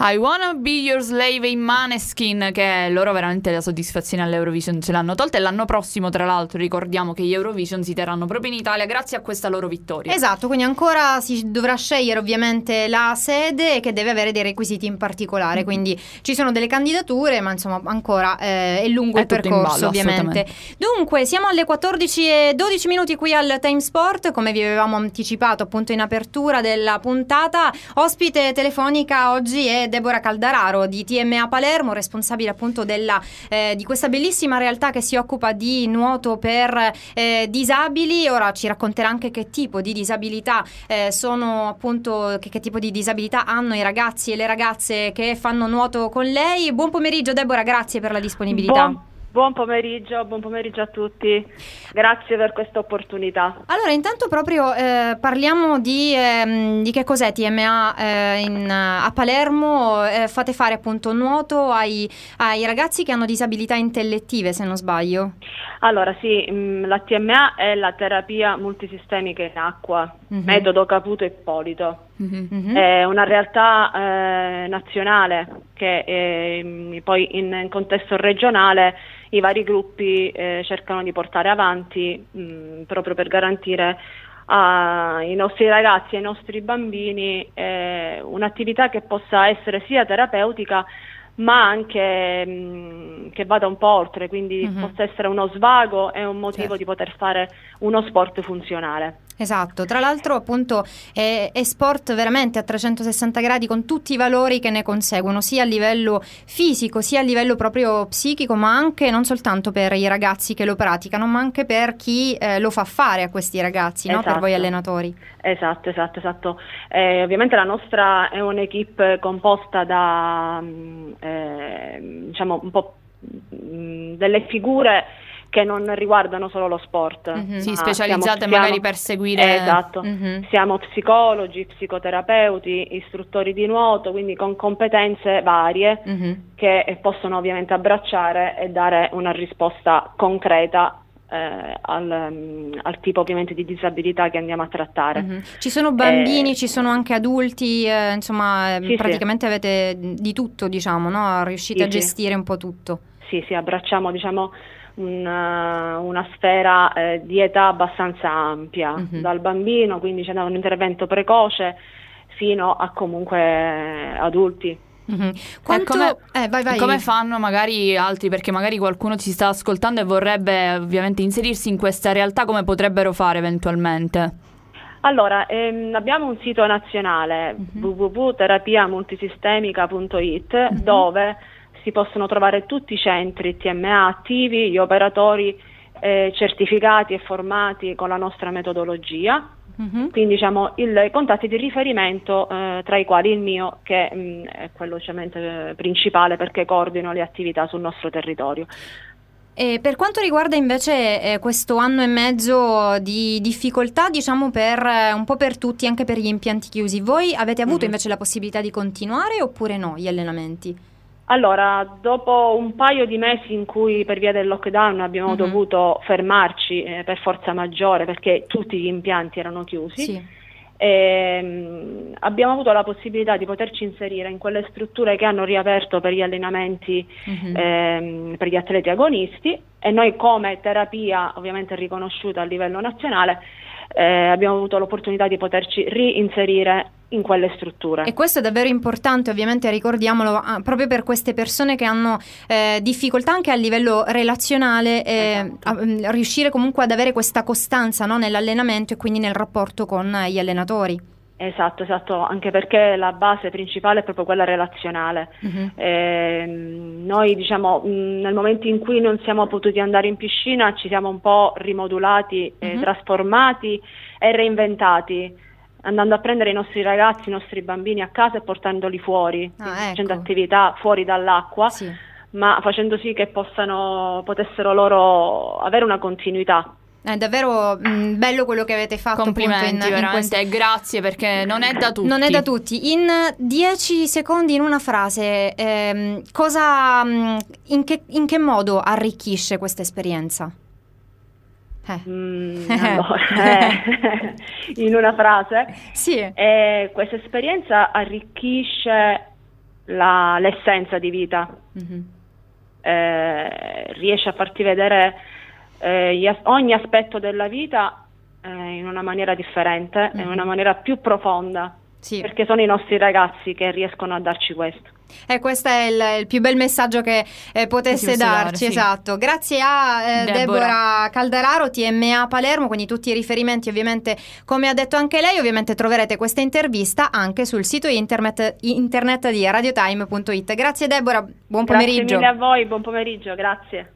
I Wanna Be Your Slave in Maneskin, che loro veramente la soddisfazione all'Eurovision ce l'hanno tolta, e l'anno prossimo tra l'altro ricordiamo che gli Eurovision si terranno proprio in Italia grazie a questa loro vittoria. Esatto, quindi ancora si dovrà scegliere ovviamente la sede, che deve avere dei requisiti in particolare, quindi ci sono delle candidature, ma insomma ancora è lungo il percorso, ovviamente. Dunque siamo alle 14:12 qui al Time Sport, come vi avevamo anticipato appunto in apertura della puntata. Ospite telefonica oggi è Deborah Caldararo di TMA Palermo, responsabile appunto di questa bellissima realtà che si occupa di nuoto per disabili. Ora ci racconterà anche che tipo di disabilità sono appunto, che tipo di disabilità hanno i ragazzi e le ragazze che fanno nuoto con lei. Buon pomeriggio Deborah, grazie per la disponibilità. Buon pomeriggio a tutti, grazie per questa opportunità. Allora, intanto proprio parliamo di che cos'è TMA a Palermo. Fate fare appunto nuoto ai ragazzi che hanno disabilità intellettive, se non sbaglio. Allora sì, la TMA è la terapia multisistemica in acqua, metodo Caputo e Ippolito. È una realtà nazionale che poi in contesto regionale i vari gruppi cercano di portare avanti proprio per garantire ai nostri ragazzi e ai nostri bambini un'attività che possa essere sia terapeutica ma anche che vada un po' oltre, quindi possa essere uno svago e un motivo di poter fare uno sport funzionale. Esatto, tra l'altro appunto è sport veramente a 360 gradi, con tutti i valori che ne conseguono, sia a livello fisico sia a livello proprio psichico, ma anche non soltanto per i ragazzi che lo praticano, ma anche per chi lo fa fare a questi ragazzi, no? Per voi allenatori. Esatto. Ovviamente la nostra è un'equipe composta da diciamo un po' delle figure che non riguardano solo lo sport. Sì, specializzate magari per seguire. Esatto. Siamo psicologi, psicoterapeuti, istruttori di nuoto, quindi con competenze varie che possono ovviamente abbracciare e dare una risposta concreta al tipo ovviamente di disabilità che andiamo a trattare. Ci sono bambini, ci sono anche adulti, insomma praticamente avete di tutto, diciamo, no? Riuscite a gestire un po' tutto. Sì, abbracciamo diciamo una sfera di età abbastanza ampia, dal bambino, quindi c'è da un intervento precoce fino a comunque adulti. Come fanno magari altri, perché magari qualcuno ci sta ascoltando e vorrebbe ovviamente inserirsi in questa realtà, come potrebbero fare eventualmente? Allora, abbiamo un sito nazionale www.terapiamultisistemica.it dove si possono trovare tutti i centri TMA attivi, gli operatori certificati e formati con la nostra metodologia, quindi diciamo i contatti di riferimento tra i quali il mio, che è quello principale perché coordino le attività sul nostro territorio. E per quanto riguarda invece questo anno e mezzo di difficoltà, diciamo un po' per tutti, anche per gli impianti chiusi, voi avete avuto invece la possibilità di continuare oppure no gli allenamenti? Allora, dopo un paio di mesi in cui per via del lockdown abbiamo dovuto fermarci per forza maggiore perché tutti gli impianti erano chiusi, abbiamo avuto la possibilità di poterci inserire in quelle strutture che hanno riaperto per gli allenamenti per gli atleti agonisti, e noi come terapia ovviamente riconosciuta a livello nazionale abbiamo avuto l'opportunità di poterci reinserire in quelle strutture. E questo è davvero importante, ovviamente ricordiamolo, proprio per queste persone che hanno difficoltà anche a livello relazionale, a riuscire comunque ad avere questa costanza, no, nell'allenamento e quindi nel rapporto con gli allenatori. Esatto, anche perché la base principale è proprio quella relazionale. Noi diciamo nel momento in cui non siamo potuti andare in piscina ci siamo un po' rimodulati, trasformati e reinventati, andando a prendere i nostri ragazzi, i nostri bambini a casa e portandoli fuori, facendo attività fuori dall'acqua, ma facendo sì che potessero loro avere una continuità. È davvero bello quello che avete fatto. Complimenti, veramente, grazie, perché non è da tutti. Non è da tutti. In 10 secondi, in una frase, in che modo arricchisce questa esperienza? Allora, in una frase? Sì. Questa esperienza arricchisce l'essenza di vita. Riesce a farti vedere ogni aspetto della vita in una maniera differente, in una maniera più profonda, perché sono i nostri ragazzi che riescono a darci questo. Questo è il più bel messaggio che potesse darci, esatto. Grazie a Deborah Caldararo, TMA Palermo, quindi tutti i riferimenti ovviamente, come ha detto anche lei, ovviamente troverete questa intervista anche sul sito internet di radiotime.it. Grazie Deborah, buon pomeriggio. Grazie mille a voi, buon pomeriggio, grazie.